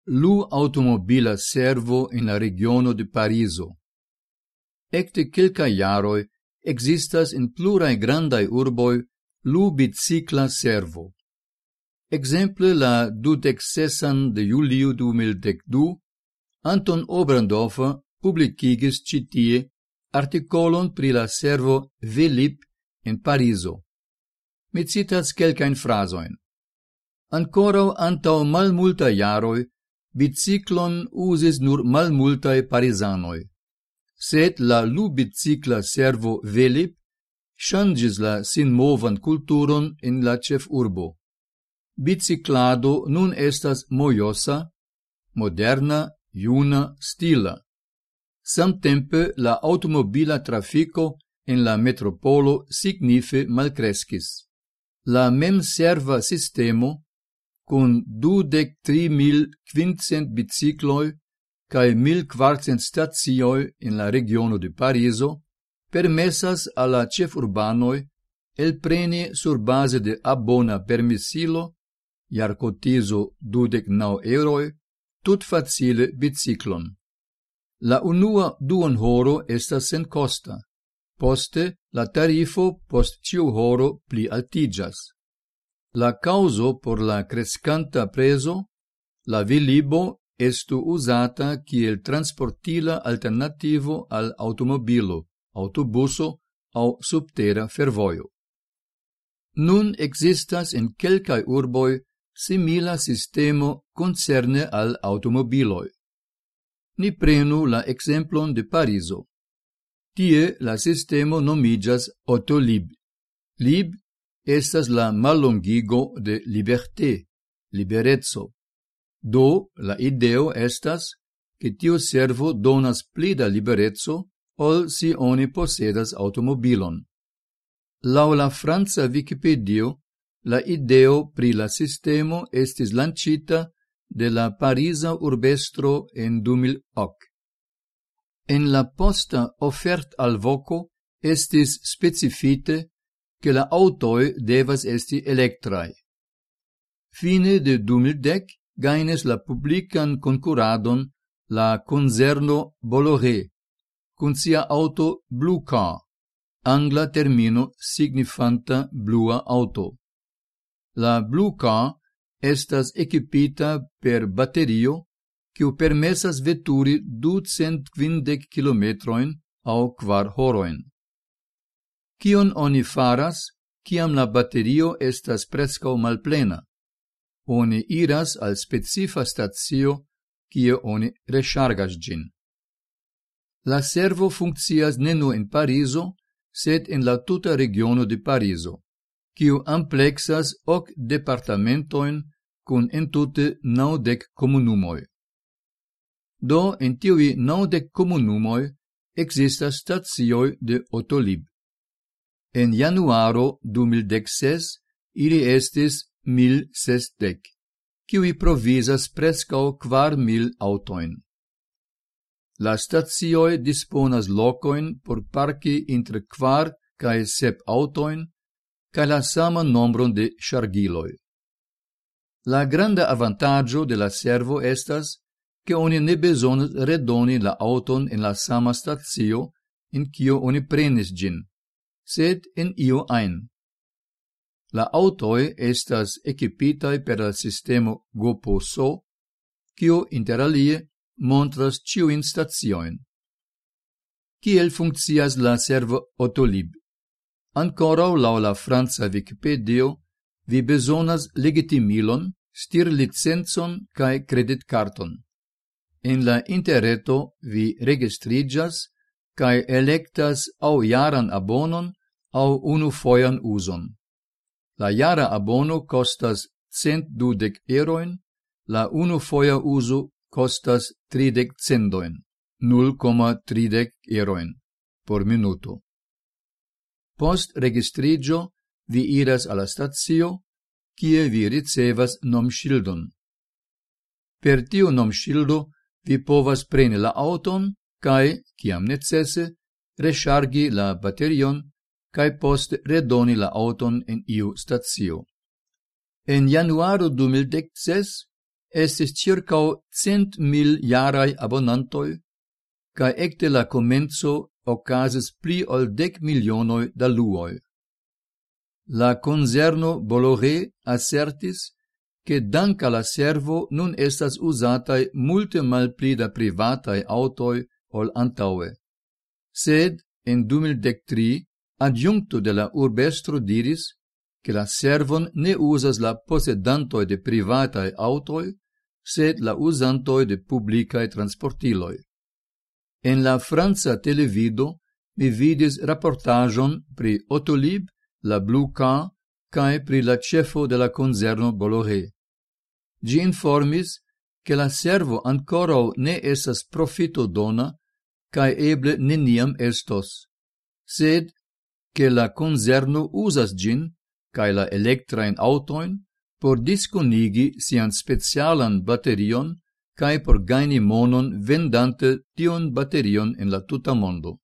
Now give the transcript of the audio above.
automobila servo in la regiono de Pariso. Ecte quelcae jaroi existas in plurae grandai urboi bicicla servo. Exemple la 26 de Julio 2012, Anton Oberndorfer publicigis citie articolon pri la servo Velib in Pariso. Mi citas quelcain frasoin. Ancorau antau malmulta jaroi, biciclon usis nur malmultae parisanoi. Sed la bicicla servo Velib changis la sin movan culturon in la cef urbo. Biciclado nun estas mojosa, moderna, juna, stila. Samtempe la automobila trafico en la metropolo signife malcrescis. La mem serva sistemo, con 23.500 bicicloi cae 1.400 statioi in la regiono de Pariso, permessas alla cefurbanoi elpreni sur base de abona permissilo, iar cotizo 29 euroi, tut facile biciclon. La unua duonhoro estas sen costa, poste la tarifo post ciu horo pli altigas. La causo por la crescanta preso, la Velibo estu usata kiel transportila alternativo al automobilo, autobuso au subtera fervoio. Nun existas in quelcae urboi simila sistemo concerne al automobiloi. Ni prenu la exemplon de Pariso. Tie la sistemo nomigas Autolib. Lib estas la mallongigo de liberté, liberezzo. Do, la ideo estas, che tio servo donas pli da liberezzo, ol si oni posedas automobilon. Lau la franca Wikipedio, la ideo pri la sistemo estis lancita de la Parisa urbestro en 2008. En la posta ofert al voco estis specifite che la autoi devas esti electrae. Fine de 2010 gaines la publican concuradon la concerno Bolloré, cun sia auto Blue Car, angla termino signifanta blua auto. La Blue Car estas equipita per batterio, quiu permessas veturi 250 kilometroin au 4 horoin. Kion oni faras, ciam la batterio estas prescau malplena? Oni iras al specifa statio, kie oni rechargas gin. La servo funccias ne nur in Pariso, sed in la tuta regiono de Pariso, quiu amplexas 8 departamentoin cun entute 90 comunumoi. Do, in tiui 90 comunumoi existas statioi de Autolib. En januaro 2016 ili estis 1.060, quiui provisas prescau 4.000 autoin. La statioi disponas locoin por parci inter 4 cae 7 autoin, cae la sama nombron de chargiloi. La granda avantaggio de la servo estas che oni ne besonas redoni la auton en la sama statio in cio oni prenis gin, sed in io ein. La autoi estas equipitai per la sistemo GoPoSo, cio inter alie montras ciuin statioin. Kiel funccias la servo Autolib? Ancorau lau la franca Wikipedio, vi besonas legitimilon, stir licenzon cae creditcarton. En la interreto vi registrigas cae electas au jaran abonon au unufoian uson. La jara abono costas 120 euroin, la unufoia uso costas 30 centoin, 0,30 euroin por minuto. Post registrigio vi iras alla statio, kie vi ricevas nomŝildon. Per tiu nomŝildo vi povas preni la auton cae, ciam necesse, rechargi la batterion cae poste redoni la auton en iu statio. En januaro 2016 estis circau 100.000 jarai abonantoi, cae ecte la comenzo ocasis pli ol 10 milionoi da luoi. La concerno Bolloré assertis che dank alla servo nun estas usatai multe malpli da privatae autoi ol antaue. Sed, en 2013, adjuncto de la urbestro diris che la servon ne usas la posedantoi de privatae autoi, sed la usantoi de publicae transportiloi. En la franca televido mi vidis rapportagion pri Autolib, la Blue Car, cae pri la cefo de la concerno Bolloré. Gi informis che la servo ancorau ne esas profito dona, cae eble neniam estos, sed che la concerno usas gin, cae la electrain autoin, por disconigi sian specialan baterion, cae por gaini monon vendante tion baterion en la tuta mondo.